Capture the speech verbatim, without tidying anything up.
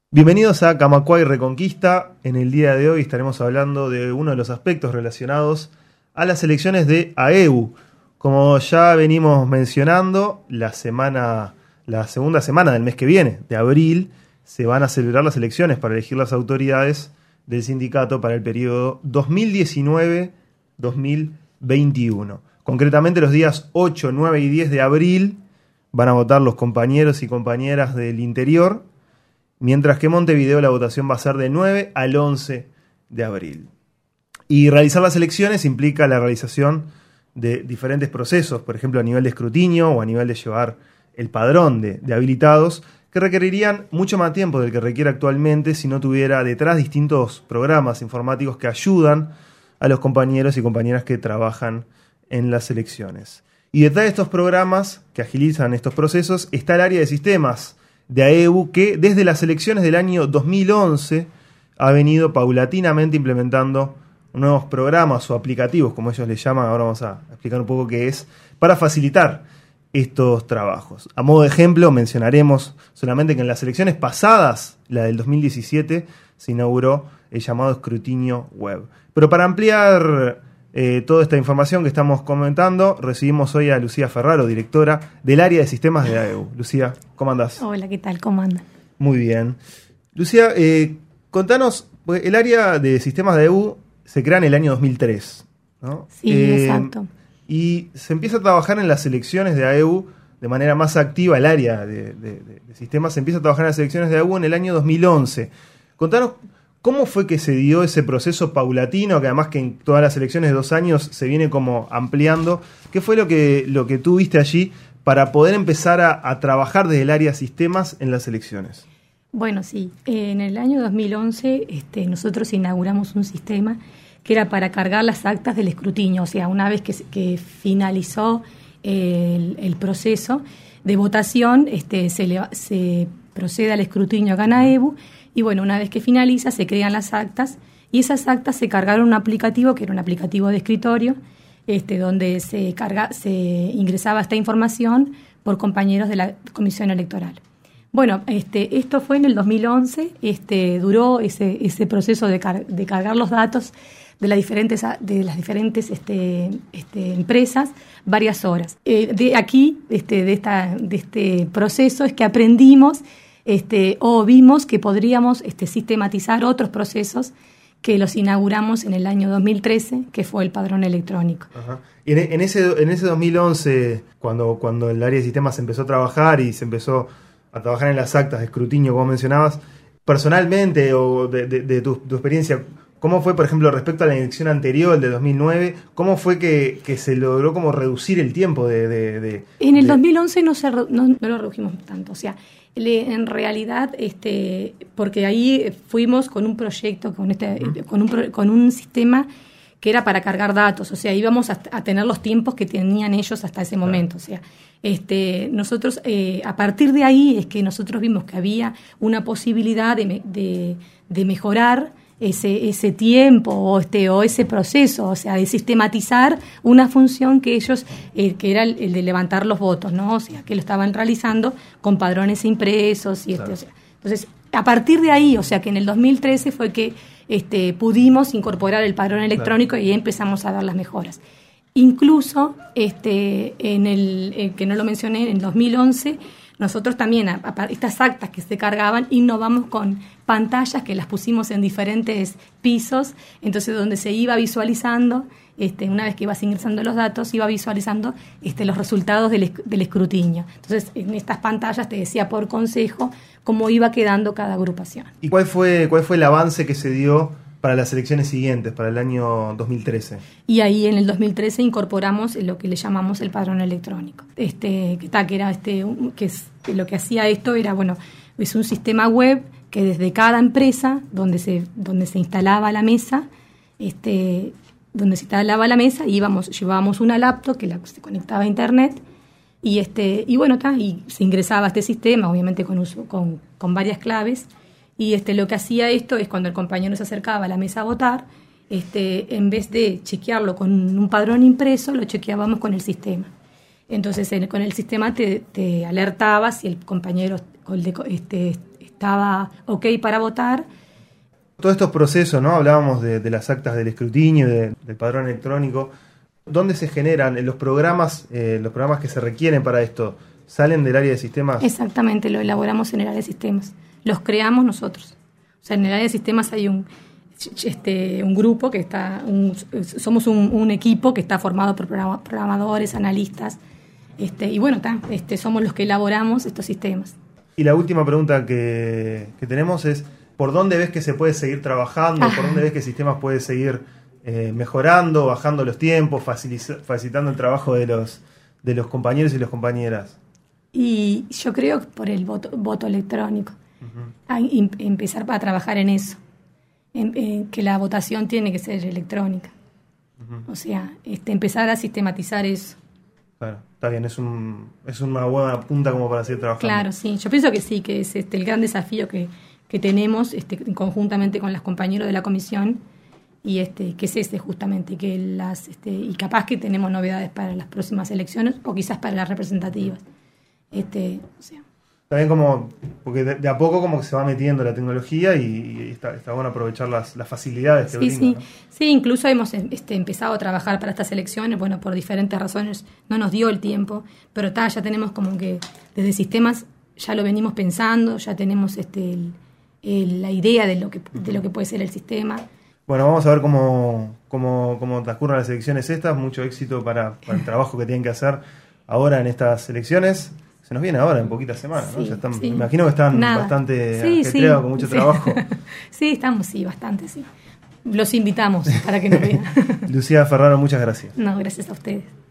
Bienvenidos a Camacuay Reconquista. En el día de hoy estaremos hablando de uno de los aspectos relacionados a las elecciones de A E U. Como ya venimos mencionando, la semana, la segunda semana del mes que viene, de abril, se van a celebrar las elecciones para elegir las autoridades del sindicato para el periodo dos mil diecinueve a dos mil veintiuno. Concretamente los días ocho, nueve y diez de abril van a votar los compañeros y compañeras del interior, mientras que en Montevideo la votación va a ser del nueve al once de abril. Y realizar las elecciones implica la realización de diferentes procesos, por ejemplo a nivel de escrutinio o a nivel de llevar el padrón de, de habilitados, que requerirían mucho más tiempo del que requiere actualmente si no tuviera detrás distintos programas informáticos que ayudan a los compañeros y compañeras que trabajan en las elecciones. Y detrás de estos programas que agilizan estos procesos está el área de sistemas de A E U, que desde las elecciones del año dos mil once ha venido paulatinamente implementando nuevos programas o aplicativos, como ellos les llaman. Ahora vamos a explicar un poco qué es, para facilitar estos trabajos. A modo de ejemplo, mencionaremos solamente que en las elecciones pasadas, la del dos mil diecisiete, se inauguró el llamado escrutinio web. Pero para ampliar Eh, toda esta información que estamos comentando, recibimos hoy a Lucía Ferraro, directora del área de sistemas de A E U. Lucía, ¿cómo andás? Hola, ¿qué tal? ¿Cómo andan? Muy bien. Lucía, eh, contanos, el área de sistemas de A E U se crea en el año dos mil tres, ¿no? Sí, eh, exacto. Y se empieza a trabajar en las elecciones de A E U de manera más activa, el área de, de, de, de sistemas se empieza a trabajar en las elecciones de A E U en el año dos mil once. Contanos, ¿cómo fue que se dio ese proceso paulatino, que además que en todas las elecciones de dos años se viene como ampliando? ¿Qué fue lo que, lo que tú viste allí para poder empezar a, a trabajar desde el área sistemas en las elecciones? Bueno, sí. Eh, en el año dos mil once este, nosotros inauguramos un sistema que era para cargar las actas del escrutinio. O sea, una vez que, que finalizó el, el proceso de votación, este, se, le, se procede al escrutinio acá en A E U. Y bueno, una vez que finaliza, se crean las actas y esas actas se cargaron en un aplicativo, que era un aplicativo de escritorio, este, donde se, carga, se ingresaba esta información por compañeros de la Comisión Electoral. Bueno, este, esto fue en el dos mil once, este, duró ese, ese proceso de, car- de cargar los datos de las diferentes, de las diferentes este, este, empresas varias horas. Eh, de aquí, este, de, esta, de este proceso, es que aprendimos Este, o vimos que podríamos este, sistematizar otros procesos que los inauguramos en el año dos mil trece, que fue el padrón electrónico. Ajá. Y en, en, ese, en ese dos mil once, cuando, cuando el área de sistemas se empezó a trabajar y se empezó a trabajar en las actas de escrutinio, como mencionabas, personalmente o de, de, de tu, tu experiencia, ¿cómo fue, por ejemplo, respecto a la elección anterior, el de dos mil nueve? ¿Cómo fue que, que se logró como reducir el tiempo de...? de, de en el de... dos mil once no, se, no, no lo redujimos tanto, o sea, le, en realidad, este, porque ahí fuimos con un proyecto, con, este, uh-huh. con, un, con un sistema que era para cargar datos, o sea, íbamos a, a tener los tiempos que tenían ellos hasta ese momento, o sea, este, nosotros, eh, a partir de ahí es que nosotros vimos que había una posibilidad de, de, de mejorar ese ese tiempo o este o ese proceso, o sea, de sistematizar una función que ellos, eh, que era el, el de levantar los votos, ¿no? O sea, que lo estaban realizando con padrones impresos y Claro. este, o sea, entonces, a partir de ahí, o sea, que en el dos mil trece fue que este pudimos incorporar el padrón electrónico, claro, y ahí empezamos a ver las mejoras. Incluso este en el eh, que no lo mencioné, en el dos mil once nosotros también, a, a, estas actas que se cargaban, innovamos con pantallas que las pusimos en diferentes pisos, entonces donde se iba visualizando, este, una vez que ibas ingresando los datos, iba visualizando este, los resultados del, del escrutinio. Entonces, en estas pantallas te decía por consejo cómo iba quedando cada agrupación. ¿Y cuál fue, cuál fue el avance que se dio para las elecciones siguientes, para el año dos mil trece? Y ahí en el dos mil trece incorporamos lo que le llamamos el padrón electrónico. Este, que, está, que era este, que, es, que lo que hacía esto era, bueno, es un sistema web que desde cada empresa donde se, donde se instalaba la mesa, este, donde se instalaba la mesa, íbamos, llevábamos una laptop que la, se conectaba a internet y este, y bueno, está, y se ingresaba a este sistema, obviamente con uso, con, con varias claves. Y este, lo que hacía esto es cuando el compañero se acercaba a la mesa a votar, este, en vez de chequearlo con un padrón impreso, lo chequeábamos con el sistema. Entonces, en, con el sistema te, te alertaba si el compañero este, estaba ok para votar. Todos estos procesos, ¿no? Hablábamos de, de las actas del escrutinio, de, del padrón electrónico. ¿Dónde se generan los programas, eh, los programas que se requieren para esto? ¿Salen del área de sistemas? Exactamente, lo elaboramos en el área de sistemas. Los creamos nosotros. O sea, en el área de sistemas hay un, este, un grupo que está, un, somos un, un equipo que está formado por programadores, analistas, este, y bueno, ta, este, somos los que elaboramos estos sistemas. Y la última pregunta que, que tenemos es, ¿por dónde ves que se puede seguir trabajando? Ah. ¿Por dónde ves que el sistema puede seguir eh, mejorando, bajando los tiempos, faciliz- facilitando el trabajo de los, de los compañeros y las compañeras? Y yo creo por el voto, voto electrónico. Uh-huh. A, em, empezar a trabajar en eso. En, en que la votación tiene que ser electrónica. Uh-huh. O sea, este, empezar a sistematizar eso. Claro, está bien, es, un, es una buena punta como para seguir trabajando. Claro, sí. Yo pienso que sí, que es este, el gran desafío que, que tenemos este, conjuntamente con los compañeros de la comisión, y este, que es este justamente, que las este, y capaz que tenemos novedades para las próximas elecciones o quizás para las representativas. Este, o sea. También como, porque de, de a poco como que se va metiendo la tecnología y, y está, está bueno aprovechar las, las facilidades que sí, brinda, sí. ¿no? Sí, incluso hemos este, empezado a trabajar para estas elecciones, bueno, por diferentes razones no nos dio el tiempo, pero ta, ya tenemos como que desde sistemas ya lo venimos pensando, ya tenemos este el, el, la idea de lo que de lo que puede ser el sistema. Bueno, vamos a ver cómo, cómo, cómo transcurren las elecciones estas, mucho éxito para, para el trabajo que tienen que hacer ahora en estas elecciones. Se nos viene ahora en poquitas semanas, ¿no? Sí, Ya están, sí. Me imagino que están Nada. bastante sí, ajetreados, sí, con mucho sí. trabajo. Sí, estamos, sí, bastante, sí. Los invitamos para que nos vean. Lucía Ferraro, muchas gracias. No, gracias a ustedes.